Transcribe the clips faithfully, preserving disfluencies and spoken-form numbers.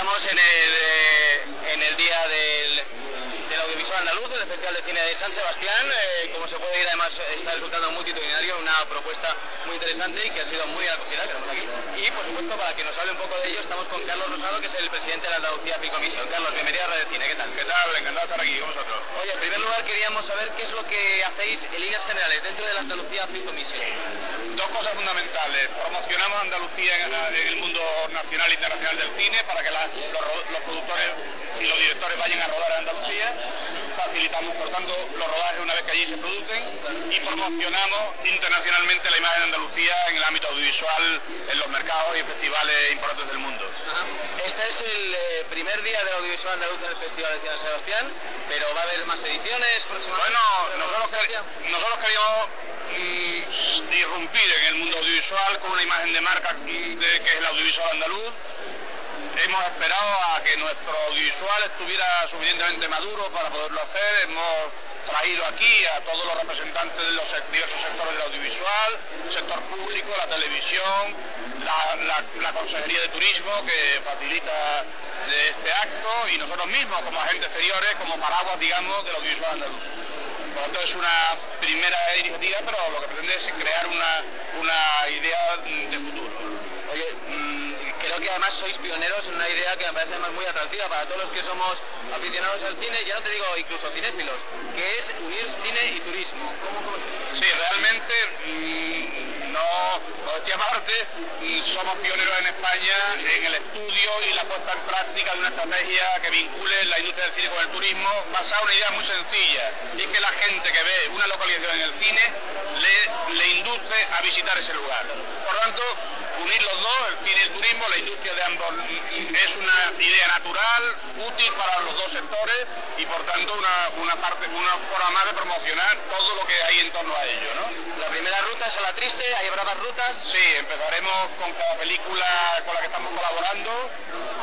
Estamos en el, eh, en el día del, del audiovisual andaluz, del Festival de Cine de San Sebastián. Eh, como se puede ir, además está resultando multitudinario, una propuesta muy interesante y que ha sido muy acogida, que tenemos aquí. Y por supuesto, para que nos hable un poco de ello, estamos con Carlos Rosado, que es el presidente de la Andalucía Film Commission. Carlos, bienvenido a Radio Cine, ¿qué tal? ¿Qué tal? Encantado de estar aquí con vosotros. Oye, en primer lugar queríamos saber qué es lo que hacéis en líneas generales dentro de la Andalucía Film Commission. Dos cosas fundamentales. Promocionamos Andalucía en, en el mundo nacional e internacional del cine para que la, los, los productores y los directores vayan a rodar a Andalucía. Facilitamos, por tanto, los rodajes una vez que allí se producen y promocionamos internacionalmente la imagen de Andalucía en el ámbito audiovisual, en los mercados y festivales importantes del mundo. Ajá. Este es el eh, primer día del audiovisual andaluz del Festival de Cine de San Sebastián, pero va a haber más ediciones próximamente. Bueno, nosotros, quer nosotros queríamos mm, irrumpir en el mundo audiovisual con una imagen de marca de, que es el audiovisual andaluz. Hemos esperado a que nuestro audiovisual estuviera suficientemente maduro para poderlo hacer. Hemos traído aquí a todos los representantes de los diversos sectores del audiovisual, el sector público, la televisión, la, la, la Consejería de Turismo, que facilita de este acto, y nosotros mismos como agentes exteriores, como paraguas, digamos, del audiovisual andaluz. Por lo tanto, es una primera iniciativa, pero lo que pretende es crear una, una idea de futuro. Oye, mmm, creo que además sois pioneros en una idea que me parece además muy atractiva para todos los que somos aficionados al cine, ya no te digo incluso cinéfilos, que es unir cine y turismo. ¿Cómo, cómo es eso? Sí, realmente, mmm, no, modestia aparte, mmm, somos pioneros en España en el estudio y la puesta en práctica de una estrategia que vincule la industria del cine con el turismo, basada en una idea muy sencilla, y es que la gente que ve una localización en el cine le, le induce a visitar ese lugar. Por tanto, unir los dos, el cine y el turismo, la industria de ambos, es una idea natural, útil para los dos sectores y por tanto una, una parte, una forma más de promocionar todo lo que hay en torno a ello, ¿no? La primera ruta es a La Triste, ¿hay habrá más rutas? Sí, empezaremos con cada película con la que estamos colaborando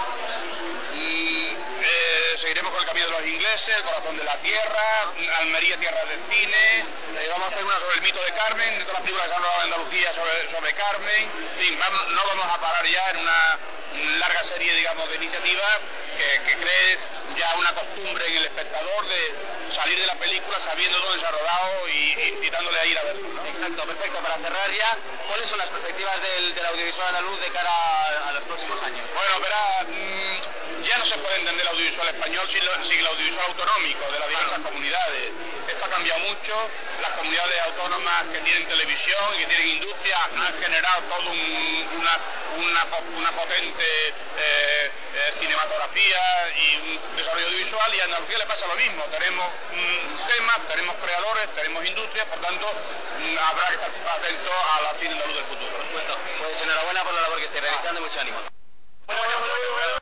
y eh, seguiremos con El Camino de los Ingleses, El Corazón de la Tierra, Almería, Tierra del Cine. Eh, vamos a hacer una sobre el mito de Carmen, de todas las películas que se han rodado en Andalucía sobre, sobre Carmen. En fin, vamos, no vamos a parar ya en una larga serie, digamos, de iniciativas que, que cree ya una costumbre en el espectador de salir de la película sabiendo dónde se ha rodado y incitándole a ir a verlo, ¿no? Exacto, perfecto. Para cerrar ya, ¿cuáles son las perspectivas del, del audiovisual andaluz de cara a, a los próximos años? Bueno, verá, mmm, ya no se puede entender el audiovisual español sin, lo, sin el audiovisual autonómico de las diversas comunidades. Esto ha cambiado mucho. Las comunidades autónomas que tienen televisión y que tienen industria han generado toda un, una, una, una potente eh, eh, cinematografía y un desarrollo audiovisual, y a Andalucía le pasa lo mismo. Tenemos mm, temas, tenemos creadores, tenemos industrias, por tanto mm, habrá que estar atentos a la cine andaluz del futuro. Bueno, pues enhorabuena por la labor que estáis realizando y mucho ánimo.